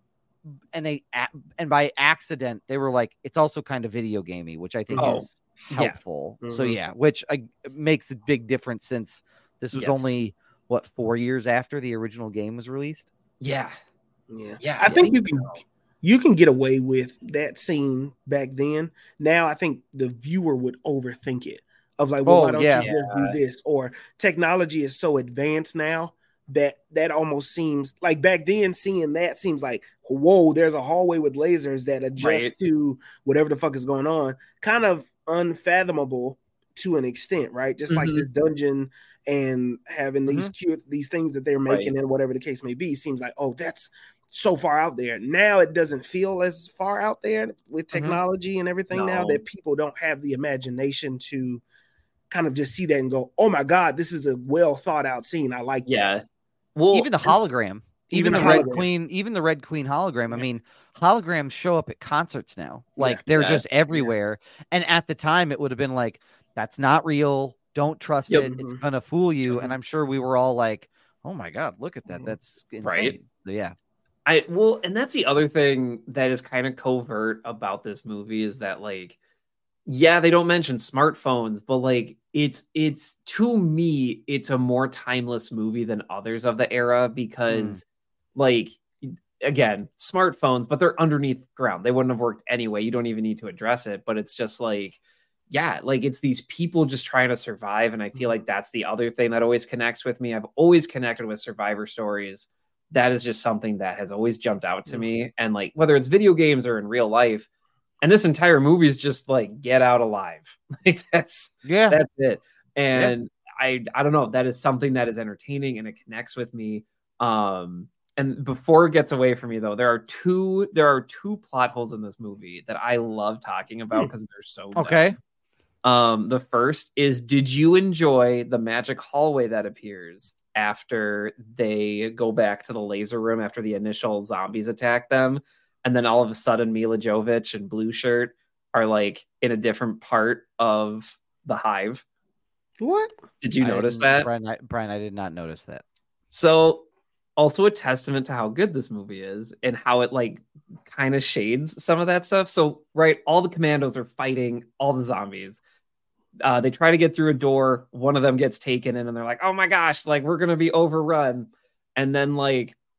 and they, a- and by accident, they were like, it's also kind of video gamey, which I think Oh, is yeah. helpful. So Mhm. yeah, which I, makes a big difference since this was Yes. only what four years after the original game was released. Yeah. Yeah. Yeah, I I think think you can you can get away with that scene back then. Now I think the viewer would overthink it. Of like, well, Oh, why don't yeah. you just do this? Or technology is so advanced now that that almost seems like back then seeing that seems like, whoa, there's a hallway with lasers that adjust Right. to whatever the fuck is going on. Kind of unfathomable to an extent, right? Just like Mhm. this dungeon and having these cute these things that they're making Right. and whatever the case may be seems like, oh, that's so far out there. Now it doesn't feel as far out there with technology and everything now No. that people don't have the imagination to kind of just see that and go, oh my God, this is a well thought out scene. I like that. Yeah. Well, Even the hologram, even, Even the the Red hologram. Queen, even the Red Queen hologram. I Yeah. mean, holograms show up at concerts now. Like Yeah. they're Yeah. just everywhere. And at the time, it would have been like, that's not real. Don't trust Yep. it. It's Mhm. gonna fool you. Mhm. And I'm sure we were all like, oh my God, look at that. Mhm. That's insane. Right. So, yeah. I well, and that's the other thing that is kind of covert about this movie is that like, yeah, they don't mention smartphones, but like it's it's to me, it's a more timeless movie than others of the era because like again, smartphones, but they're underneath ground. They wouldn't have worked anyway. You don't even need to address it, but it's just like, yeah, like it's these people just trying to survive. And I feel like that's the other thing that always connects with me. I've always connected with survivor stories. That is just something that has always jumped out to me. And like, whether it's video games or in real life, and this entire movie is just like get out alive. Like that's, Yeah. that's it. And I, I don't know, that is something that is entertaining and it connects with me. Um, and before it gets away from me though, there are two, there are two plot holes in this movie that I love talking about because they're so dumb. Okay. Um, the first is, did you enjoy the magic hallway that appears after they go back to the laser room after the initial zombies attack them? And then all of a sudden Mila Jovovich and Blue Shirt are like in a different part of the hive. What? Did you I notice didn't- that? Brian I, Brian, I did not notice that. So also a testament to how good this movie is and how it like kind of shades some of that stuff. So, right, all the commandos are fighting all the zombies. Uh, they try to get through a door. One of them gets taken in and they're like, oh my gosh, like we're going to be overrun. And then like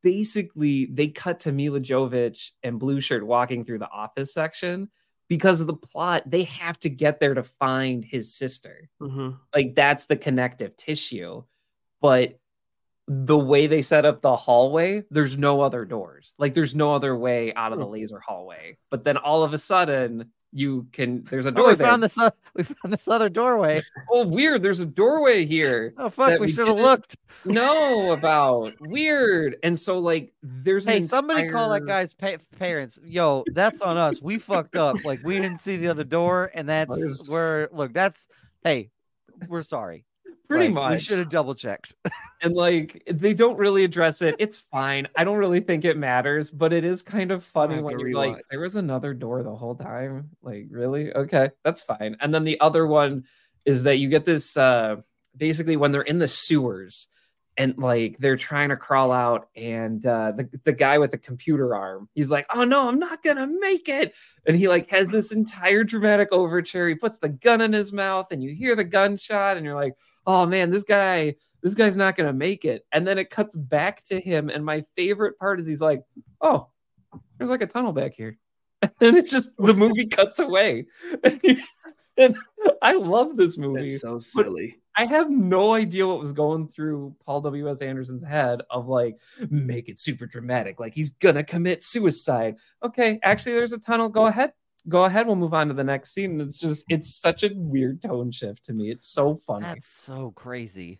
basically they cut to Mila Jovovich and Blue Shirt walking through the office section because of the plot. They have to get there to find his sister. Mm-hmm. Like that's the connective tissue. But the way they set up the hallway, there's no other doors. Like there's no other way out of the laser hallway. But then all of a sudden you can, there's a door Oh, we there. found this. Uh, we found this other doorway. Oh, weird. There's a doorway here. Oh fuck! that We we should have didn't looked. know about. Weird. And so like there's an Hey, somebody call that entire- guy's pa- parents. Yo, that's on us. We fucked up. Like we didn't see the other door, and that's There's- where. Look, that's. Hey, we're sorry. pretty Like, much. We should have double checked. And like they don't really address it. It's fine. I don't really think it matters, but it is kind of funny have when to you're rewatch. like, there was another door the whole time. Like, really? Okay, that's fine. And then the other one is that you get this uh basically when they're in the sewers and like they're trying to crawl out, and uh the, the guy with the computer arm, he's like, oh no, I'm not gonna make it. And he like has this entire dramatic overture. He puts the gun in his mouth and you hear the gunshot and you're like, oh man, this guy, this guy's not gonna make it. And then it cuts back to him, and my favorite part is he's like, oh, there's like a tunnel back here. And then it just the movie cuts away. And, you- and I love this movie. That's so silly. I have no idea what was going through Paul W S. Anderson's head of like, make it super dramatic, like he's gonna commit suicide. Okay, actually there's a tunnel. Go ahead. Go ahead. We'll move on to the next scene. And it's just, it's such a weird tone shift to me. It's so funny. That's so crazy.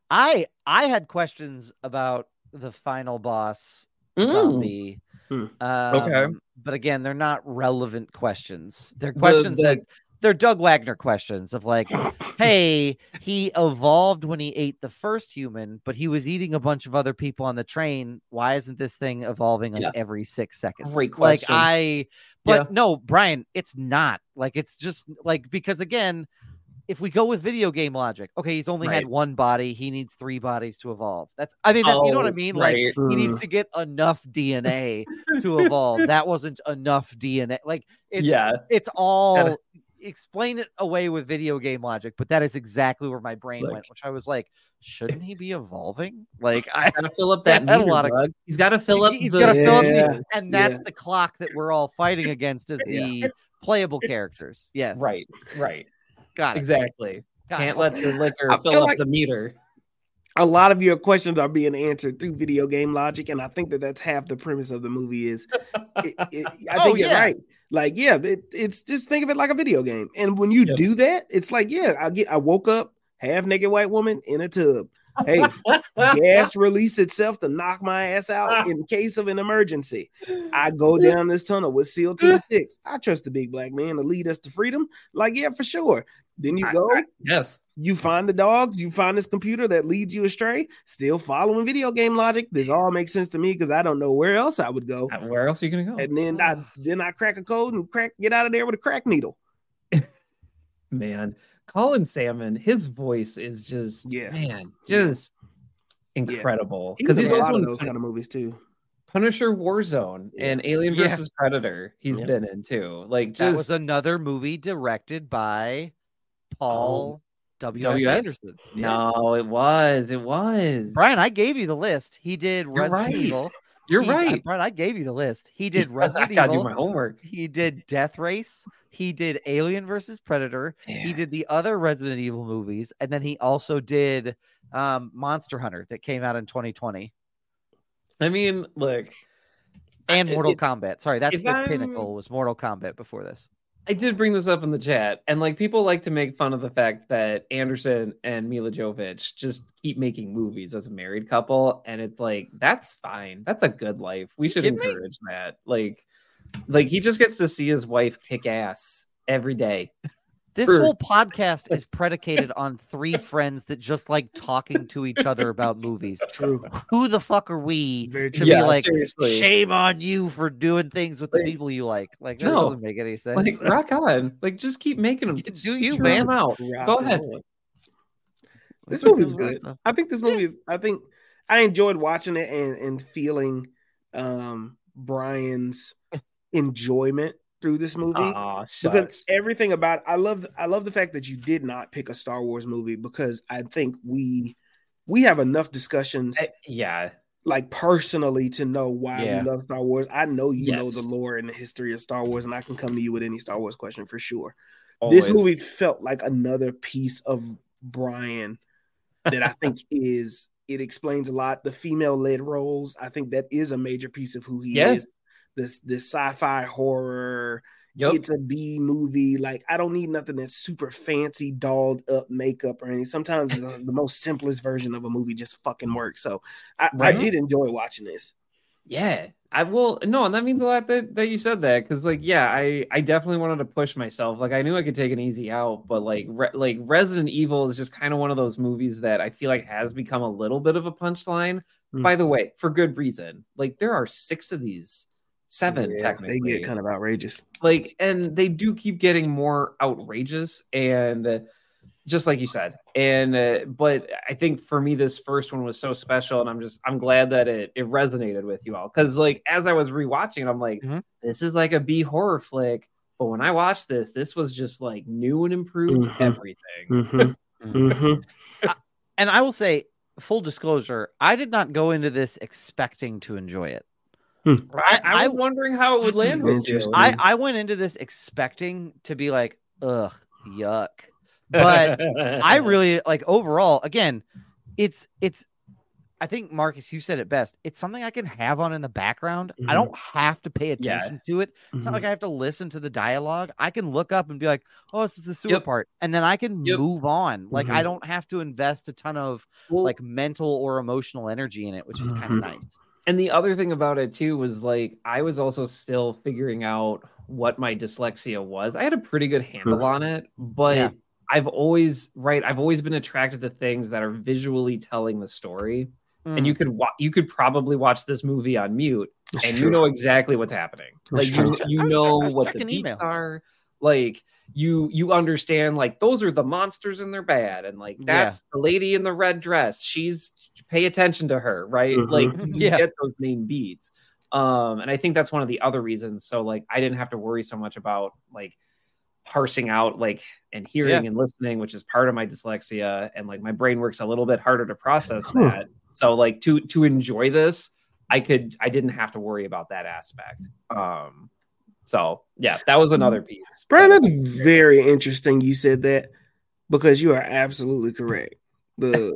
I I had questions about the final boss Mm. zombie. Hmm. Um, Okay. But again, they're not relevant questions. They're The- questions the- that they're Doug Wagner questions of like, hey, he evolved when he ate the first human, but he was eating a bunch of other people on the train. Why isn't this thing evolving like Yeah. every six seconds? Great Like question. I, but Yeah. no, Brian, it's not like it's just like because again, if we go with video game logic, okay, he's only had Right. one body. He needs three bodies to evolve. That's, I mean, that, you know what I Oh, mean? right. Like he needs to get enough D N A to evolve. That wasn't enough D N A. Like it, yeah. it's all Gotta- explain it away with video game logic, but that is exactly where my brain Look. went, which I was like, shouldn't he be evolving? Like I Gotta fill up that I had a meter, lot of- Doug. He's got to fill up he's the. gotta fill up Yeah, the, and that's yeah. the clock that we're all fighting against is the playable characters. Yes. Right. Right. Got it. Exactly. Got it. Can't let the liquor I fill feel up like- the meter. A lot of your questions are being answered through video game logic, and I think that that's half the premise of the movie. Is it, it, I Oh, think you're yeah. right. Like, yeah, it, it's just think of it like a video game, and when you Yep. do that, it's like, yeah, I get, I woke up half naked white woman in a tub. Hey, gas release itself to knock my ass out in case of an emergency. I go down this tunnel with SEAL Team Six. I trust the big black man to lead us to freedom. Like, yeah, for sure. Then you go, Yes. you find the dogs, you find this computer that leads you astray. Still following video game logic. This all makes sense to me because I don't know where else I would go. Where else are you gonna go? And then I then I crack a code and crack get out of there with a crack needle. Man, Colin Salmon, his voice is just Yeah. man, just incredible. Because Because he's he's a lot also of in those Pun- kind of movies too. Punisher Warzone Yeah. and Alien Yeah. versus Predator. He's Yeah. been in too. Like That was just another movie directed by Paul W. S. W S? Anderson. no, it was, it was. Brian, I gave you the list. He did Resident right. Evil. You're He- I- right. Brian. I gave you the list. He did I Resident gotta do Evil. my homework. He did Death Race. He did Alien versus Predator. He Yeah. did the other Resident Evil movies, and then he also did um, Monster Hunter that came out in twenty twenty I mean, look, and I- Mortal it- Kombat. Sorry, that's if the I'm- pinnacle. Was Mortal Kombat before this? I did bring this up in the chat, and like people like to make fun of the fact that Anderson and Mila Jovovich just keep making movies as a married couple, and it's like that's fine. That's a good life. We should kidding me? encourage that. Like, like he just gets to see his wife kick ass every day. This For- whole podcast is predicated on three friends that just like talking to each other about movies. True. Who the fuck are we Very to true. be Yeah, like, seriously. shame on you for doing things with the Like, people you like? Like, that no. doesn't make any sense. Like, rock on. Like, just keep making them. You Just do keep you, trying man. them out. Rock Go and ahead. roll. This movie's good. I think this movie is. I think I enjoyed watching it and and feeling um Brian's enjoyment through this movie. Aw, Because shucks. everything about I love I love the fact that you did not pick a Star Wars movie because I think we we have enough discussions I- yeah. like personally to know why Yeah. we love Star Wars. I know you know Yes. the lore and the history of Star Wars, and I can come to you with any Star Wars question for sure. Always. This movie felt like another piece of Brian that I think is it explains a lot. The female led roles, I think that is a major piece of who he Yeah. is. This this sci-fi horror. Yep. It's a B movie. Like I don't need nothing that's super fancy, dolled up makeup or anything. Sometimes the, the most simplest version of a movie just fucking works. So I, Right. I did enjoy watching this. Yeah, I will. No, and that means a lot that, that you said that because, like, yeah, I I definitely wanted to push myself. Like, I knew I could take an easy out, but like, re- like Resident Evil is just kind of one of those movies that I feel like has become a little bit of a punchline. Mm. By the way, for good reason. Like, there are six of these, seven Yeah, technically. they get kind of outrageous. Like, and they do keep getting more outrageous, and uh, just like you said, and uh, but I think for me this first one was so special, and I'm just I'm glad that it it resonated with you all, because like as I was rewatching it, I'm like, Mhm. this is like a B horror flick, but when I watched this, this was just like new and improved Mhm. everything. Mm-hmm. Mm-hmm. And I will say, full disclosure, I did not go into this expecting to enjoy it. I, I was I- wondering how it would land with you. Interesting. I, I went into this expecting to be like, ugh, yuck. But I really like overall, again, it's it's I think Marcus, you said it best. It's something I can have on in the background. I Mhm. don't have to pay Yeah. attention to it. It's not Mhm. like I have to listen to the dialogue. I can look up and be like, oh, this is the sewer Yep. part. And then I can Yep. move on. Like I Mhm. don't have to invest a ton of Well, like mental or emotional energy in it, which is kind of Mhm. nice. And the other thing about it too was like I was also still figuring out what my dyslexia was. I had a pretty good handle on it, but Yeah. I've always right, I've always been attracted to things that are visually telling the story. And you Mm. could wa- you could probably watch this movie on mute That's and true. you know exactly what's happening. That's Like true. you, I was you che- know I was what the checking beats email. are. Like you you understand like those are the monsters and they're bad, and like Yeah. that's the lady in the red dress. She's pay attention to her, right? Mhm. Like you Yeah. get those main beats. Um, and I think that's one of the other reasons. So like I didn't have to worry so much about like parsing out like and hearing and listening, which is part of my dyslexia, and like my brain works a little bit harder to process Huh. that. So like to to enjoy this, I could I didn't have to worry about that aspect. Um, so yeah, that was another piece. Brian, But- that's very interesting you said that because you are absolutely correct. The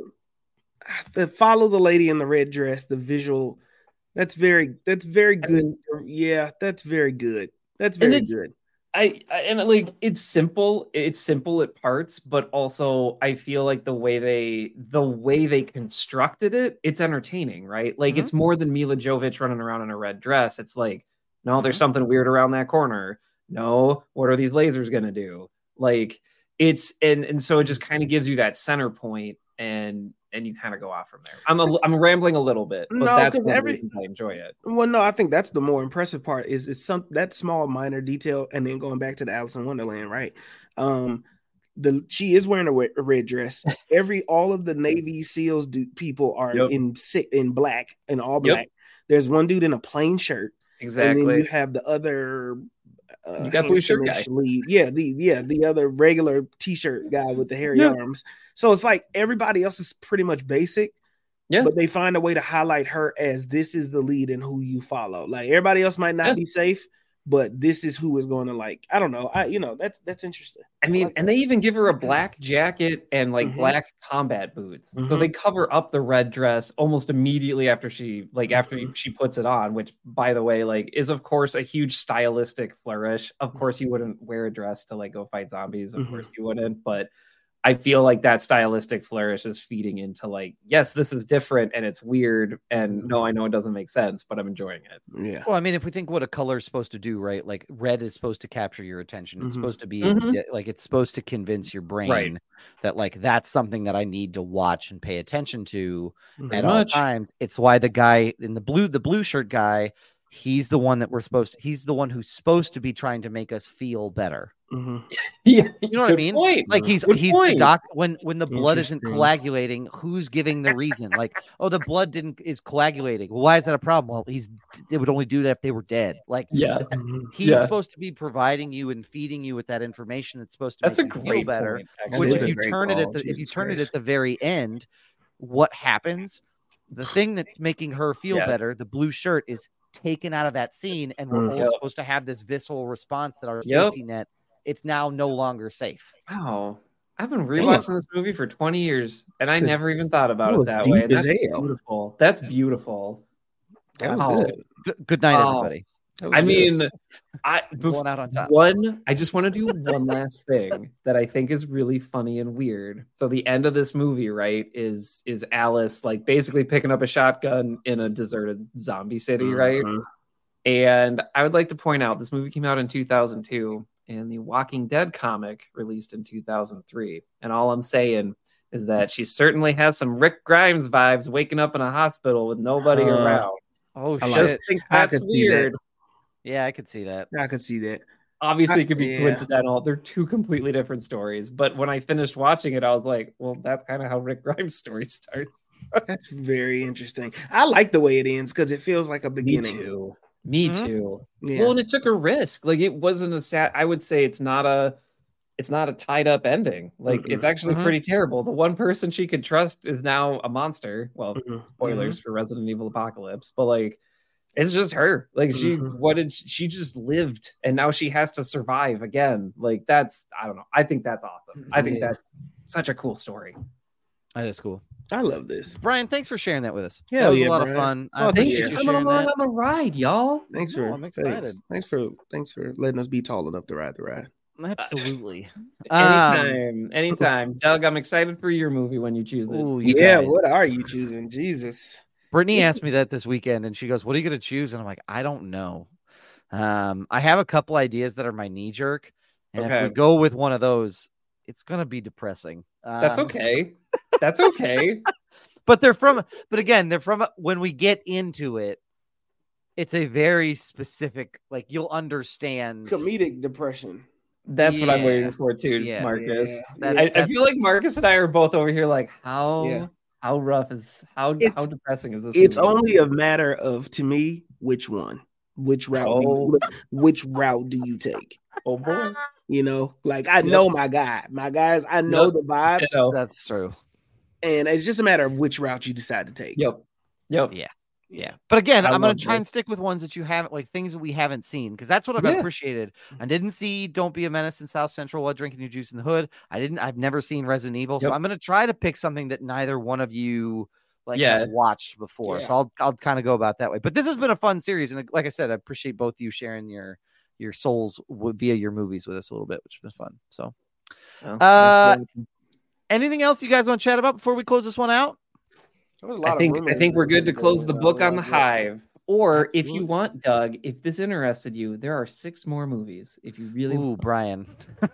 the follow the lady in the red dress, the visual, that's very that's very good. Yeah, that's very good. That's And very it's- good. I, I and like it's simple it's simple at parts, but also I feel like the way they the way they constructed it, it's entertaining, right? Like Mhm. it's more than Mila Jovovich running around in a red dress. It's like, no, there's Mhm. something weird around that corner. No, what are these lasers gonna do? Like it's and and so it just kind of gives you that center point, and and you kind of go off from there. I'm a, I'm rambling a little bit, but No, that's 'cause one of the every- reasons I enjoy it. Well, no, I think that's the more impressive part is it's some that small minor detail, and then going back to the Alice in Wonderland, right? Um, the she is wearing a, we- a red dress. Every all of the Navy SEALs do, people are Yep. in si- in black in all Yep. black. There's one dude in a plain shirt, and then Exactly. you have the other. Uh, You got blue shirt handsome-ish guy. lead. Yeah, the yeah the other regular T-shirt guy with the hairy Yeah. arms. So it's like everybody else is pretty much basic. Yeah. But they find a way to highlight her as this is the lead and who you follow. Like everybody else might not Yeah. be safe, but this is who is going to like. I don't know. I you know that's that's interesting. I mean, and they even give her a black jacket and like Mhm. black combat boots. So Mhm. they cover up the red dress almost immediately after she like after Mhm. she puts it on, which by the way, like is of course a huge stylistic flourish. Of course you wouldn't wear a dress to like go fight zombies. Of Mhm. course you wouldn't, but I feel like that stylistic flourish is feeding into like, yes, this is different and it's weird. And no, I know it doesn't make sense, but I'm enjoying it. Yeah. Well, I mean, if we think what a color is supposed to do, right? Like red is supposed to capture your attention. It's Mhm. supposed to be Mhm. yeah, like it's supposed to convince your brain Right. that like that's something that I need to watch and pay attention to Mhm. at much. all times. It's why the guy in the blue, the blue shirt guy, he's the one that we're supposed to, he's the one who's supposed to be trying to make us feel better. Mhm. Yeah, You know what I good mean? point. Like he's Good he's the point. doc when when the blood isn't Interesting. coagulating, who's giving the reason? Like, oh, the blood didn't is coagulating. Well, why is that a problem? Well, he's it would only do that if they were dead. Like, Yeah. Mhm. he's Yeah. supposed to be providing you and feeding you with that information that's supposed to That's a make you feel great better. point. That Which is if a you great turn it call, at the if you Jesus turn it Christ. at the very end, what happens? The thing that's making her feel Yeah. better, the blue shirt, is taken out of that scene, and we're Mm. all Yep. supposed to have this visceral response that our Yep. safety net, it's now no longer safe. Wow. I've been rewatching this movie for twenty years, and I Good. never even thought about That it was that deep way. And as that's hell. beautiful. That's beautiful. That was Oh. good. Good, good night, Oh. everybody. That was I good. mean, I Going out on top. one. I just want to do one last thing that I think is really funny and weird. So the end of this movie, right, is is Alice like basically picking up a shotgun in a deserted zombie city, right? Mhm. And I would like to point out this movie came out in two thousand two, and the Walking Dead comic released in two thousand three. And all I'm saying is that she certainly has some Rick Grimes vibes, waking up in a hospital with nobody Uh, around. Oh, I shit. like Just think I that's could see that. weird. Yeah, I could see that. I could see that. Obviously, it could be Yeah. coincidental. They're two completely different stories. But when I finished watching it, I was like, well, that's kind of how Rick Grimes' story starts. That's very interesting. I like the way it ends because it feels like a Me beginning. too. Me Mhm. too. Yeah. Well, and it took a risk. Like it wasn't a sad. I would say it's not a. It's not a tied up ending. Like Mm-mm. it's actually Mhm. pretty terrible. The one person she could trust is now a monster. Well, Mhm. spoilers for Resident Evil Apocalypse, but like it's just her. Like she Mhm. what did she, she just lived and now she has to survive again. Like that's I don't know. I think that's awesome. I think Yeah. that's such a cool story. That is cool. I love this. Brian, thanks for sharing that with us. Hell that was yeah, a lot Brian. of fun. I Oh, Thanks appreciate yeah. for you coming sharing along that. on the ride, y'all. Thanks No, for I'm excited. Thanks, thanks for thanks for letting us be tall enough to ride the ride. Absolutely. Um, Anytime, anytime. Doug, I'm excited for your movie when you choose it. ooh, you Yeah, guys. what are you choosing? Jesus. Brittany asked me that this weekend, and she goes, "What are you going to choose?" And I'm like, "I don't know." Um, I have a couple ideas that are my knee jerk, and if Okay. we go with one of those, it's going to be depressing. That's Um, okay. That's okay. But they're from, but again, they're from when we get into it. It's a very specific, like you'll understand. Comedic depression. That's what I'm Yeah. waiting for too, Yeah. Marcus. Yeah. That's- I, I that's- feel like Marcus and I are both over here like, how Yeah. how rough is how It's- how depressing is this? It's movie? only a matter of, to me, which one, which route, do Oh. you, which route do you take? Oh boy. You know, like I Yep. know my guy, my guys, I know Yep. the vibe, Ditto. That's true. and it's just a matter of which route you decide to take. Yep. Yep. Yeah. Yeah. But again, I I'm going love to try and this. stick with ones that you haven't, like things that we haven't seen, because that's what I've Yeah. appreciated. I didn't see Don't Be a Menace in South Central while drinking your juice in the hood. I didn't, I've never seen Resident Evil. So Yep. I'm going to try to pick something that neither one of you like Yeah. have watched before. Yeah. So I'll, I'll kind of go about that way. But this has been a fun series. And like I said, I appreciate both of you sharing your, your souls w- via your movies with us a little bit, which has been fun. So Well, Uh, thanks for- anything else you guys want to chat about before we close this one out? There was a lot I of think I rumors think we're good to that- close the that- book on the that- hive. Or if you Absolutely. want, Doug, if this interested you, there are six more movies. If you really Ooh, Brian.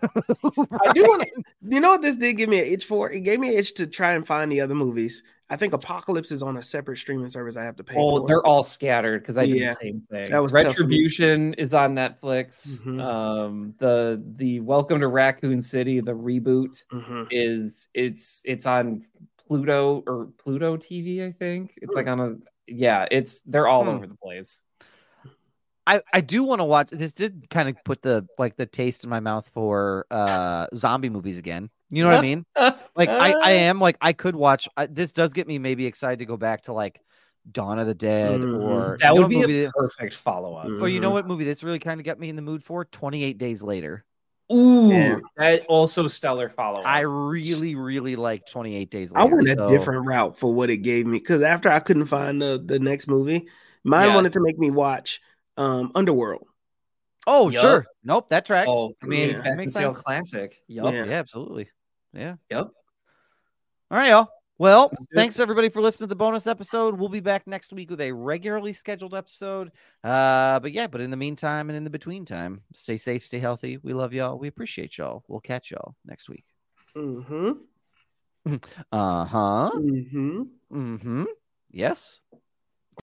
I do want to. You know what this did give me an itch for? It gave me an itch to try and find the other movies. I think Apocalypse is on a separate streaming service I have to pay Oh, for. they're all scattered because I did Yeah. the same thing. That was tough for me. Retribution is on Netflix. Mhm. Um, the the Welcome to Raccoon City, the reboot Mhm. is it's it's on Pluto or Pluto T V. I think it's like on a yeah. It's they're all Hmm. over the place. I, I do want to watch this. Did kind of put the like the taste in my mouth for uh zombie movies again. You know what I mean? Like I, I am like I could watch. I, this does get me maybe excited to go back to like Dawn of the Dead Mhm. or that you know would what be movie a that- perfect follow up. Mhm. or you know what movie this really kind of got me in the mood for? twenty-eight Days Later. Ooh, Yeah. that also stellar follow up. I really really like twenty-eight Days I Later. went a so- different route for what it gave me because after I couldn't find the the next movie, mine Yeah. wanted to make me watch um Underworld. Oh Yup. sure, nope, that tracks. Oh, I mean, yeah. that Back makes to Sale sense. classic. Yup. Yeah. Yeah, absolutely. Yeah. Yep. All right, y'all. Well, Let's do it. thanks everybody for listening to the bonus episode. We'll be back next week with a regularly scheduled episode. Uh, but yeah, but in the meantime and in the between time, stay safe, stay healthy. We love y'all. We appreciate y'all. We'll catch y'all next week. Mm-hmm. Uh huh. Mm-hmm. Mm hmm. Yes.